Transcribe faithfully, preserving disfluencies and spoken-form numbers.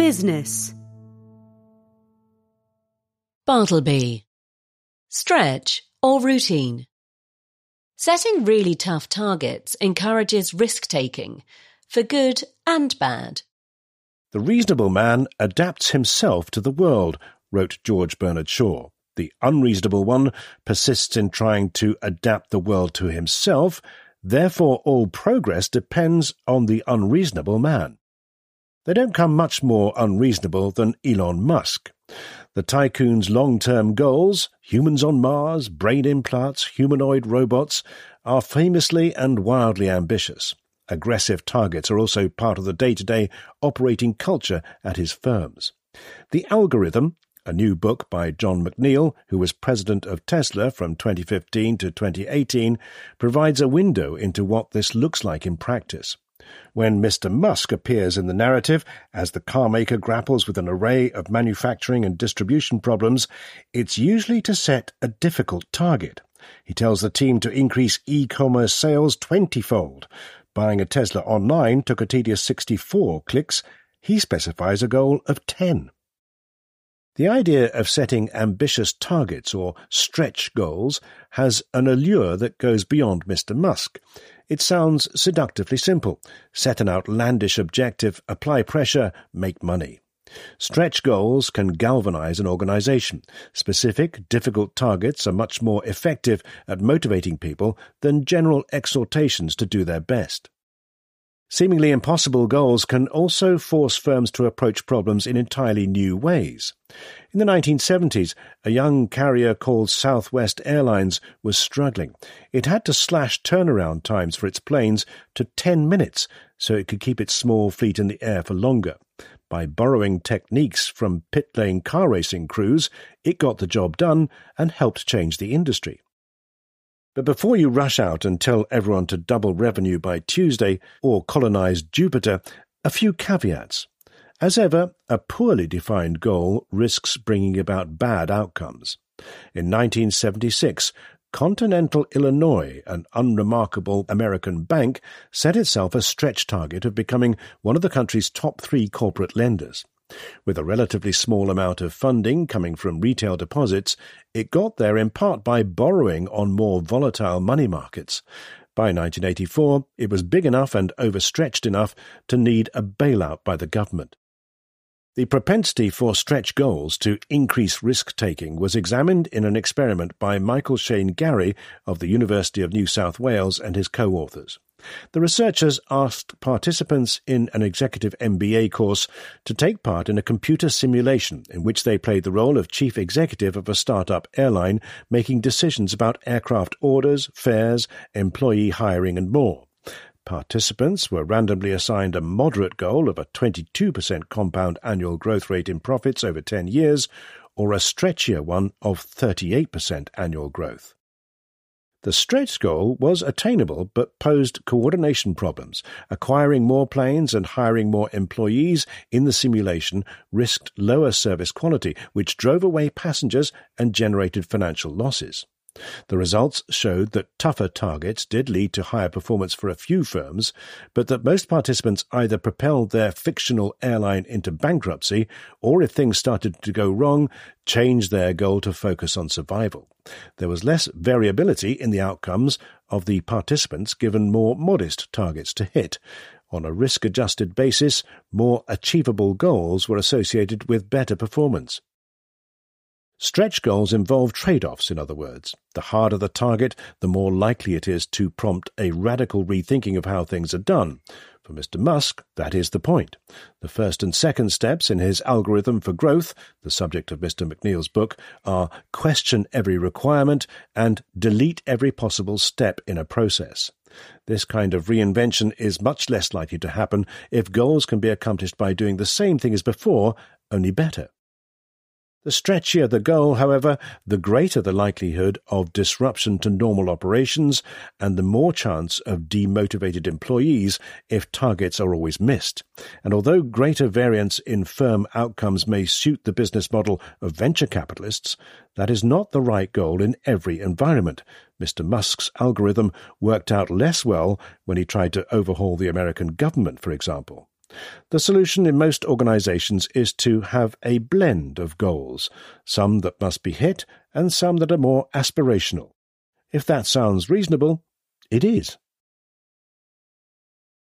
Business. Bartleby. Stretch or routine. Setting really tough targets encourages risk-taking, for good and bad. The reasonable man adapts himself to the world, wrote George Bernard Shaw. The unreasonable one persists in trying to adapt the world to himself, therefore all progress depends on the unreasonable man. They don't come much more unreasonable than Elon Musk. The tycoon's long-term goals, humans on Mars, brain implants, humanoid robots, are famously and wildly ambitious. Aggressive targets are also part of the day-to-day operating culture at his firms. The Algorithm, a new book by John McNeil, who was president of Tesla from twenty fifteen to twenty eighteen, provides a window into what this looks like in practice. When Mister Musk appears in the narrative as the carmaker grapples with an array of manufacturing and distribution problems, it's usually to set a difficult target. He tells the team to increase e-commerce sales twenty-fold. Buying a Tesla online took a tedious sixty-four clicks. He specifies a goal of ten. The idea of setting ambitious targets or stretch goals has an allure that goes beyond Mister Musk. It sounds seductively simple. Set an outlandish objective, apply pressure, make money. Stretch goals can galvanize an organization. Specific, difficult targets are much more effective at motivating people than general exhortations to do their best. Seemingly impossible goals can also force firms to approach problems in entirely new ways. In the nineteen seventies, a young carrier called Southwest Airlines was struggling. It had to slash turnaround times for its planes to ten minutes so it could keep its small fleet in the air for longer. By borrowing techniques from pit-lane car racing crews, it got the job done and helped change the industry. But before you rush out and tell everyone to double revenue by Tuesday or colonize Jupiter, a few caveats. As ever, a poorly defined goal risks bringing about bad outcomes. In nineteen seventy-six, Continental Illinois, an unremarkable American bank, set itself a stretch target of becoming one of the country's top three corporate lenders. With a relatively small amount of funding coming from retail deposits, it got there in part by borrowing on more volatile money markets. By nineteen eighty-four, it was big enough and overstretched enough to need a bailout by the government. The propensity for stretch goals to increase risk-taking was examined in an experiment by Michael Shane Gary of the University of New South Wales and his co-authors. The researchers asked participants in an executive M B A course to take part in a computer simulation in which they played the role of chief executive of a startup airline, making decisions about aircraft orders, fares, employee hiring and more. Participants were randomly assigned a moderate goal of a twenty-two percent compound annual growth rate in profits over ten years, or a stretchier one of thirty-eight percent annual growth. The stretch goal was attainable but posed coordination problems. Acquiring more planes and hiring more employees in the simulation risked lower service quality, which drove away passengers and generated financial losses. The results showed that tougher targets did lead to higher performance for a few firms, but that most participants either propelled their fictional airline into bankruptcy or, if things started to go wrong, changed their goal to focus on survival. There was less variability in the outcomes of the participants given more modest targets to hit. On a risk-adjusted basis, more achievable goals were associated with better performance. Stretch goals involve trade-offs, in other words. The harder the target, the more likely it is to prompt a radical rethinking of how things are done. For Mister Musk, that is the point. The first and second steps in his algorithm for growth, the subject of Mister McNeil's book, are question every requirement and delete every possible step in a process. This kind of reinvention is much less likely to happen if goals can be accomplished by doing the same thing as before, only better. The stretchier the goal, however, the greater the likelihood of disruption to normal operations and the more chance of demotivated employees if targets are always missed. And although greater variance in firm outcomes may suit the business model of venture capitalists, that is not the right goal in every environment. Mister Musk's algorithm worked out less well when he tried to overhaul the American government, for example. The solution in most organisations is to have a blend of goals, some that must be hit and some that are more aspirational. If that sounds reasonable, it is.